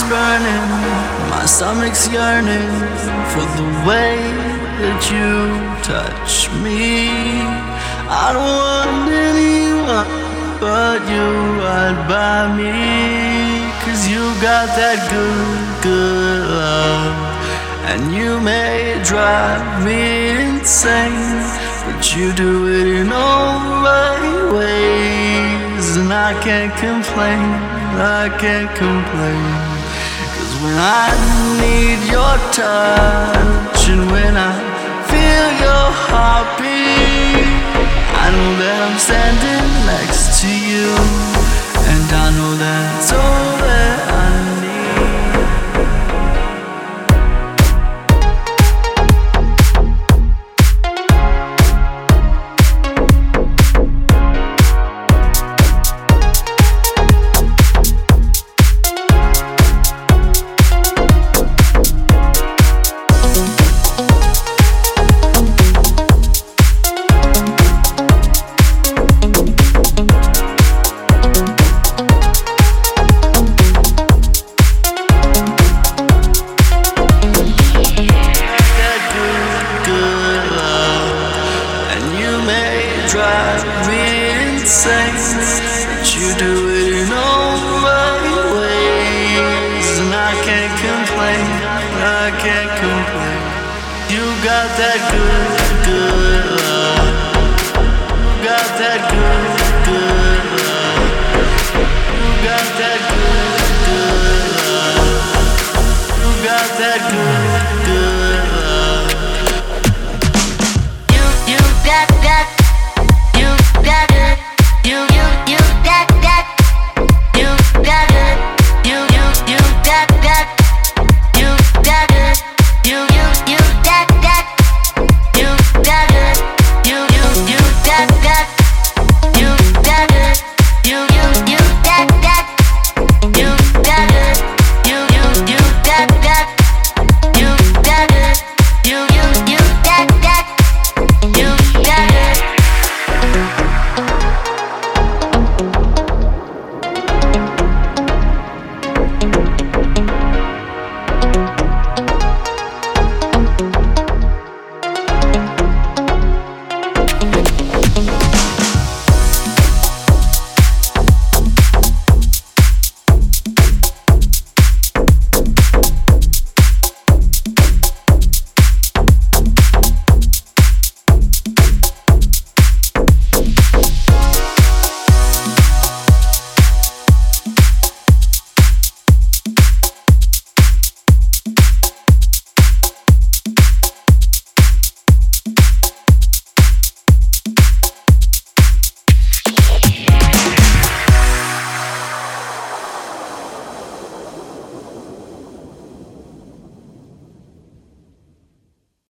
burning, my stomach's yearning for the way that you touch me. I don't want anyone but you right by me, 'cause you got that good, good love. And you may drive me insane, but you do it in all the right ways. And I can't complain, I can't complain. 'Cause when I need your touch and when I feel your heartbeat, I know that I'm standing next to you, and I know that's all that I need. Drive me insane, but you do it in all the right ways. And I can't complain, I can't complain. You got that good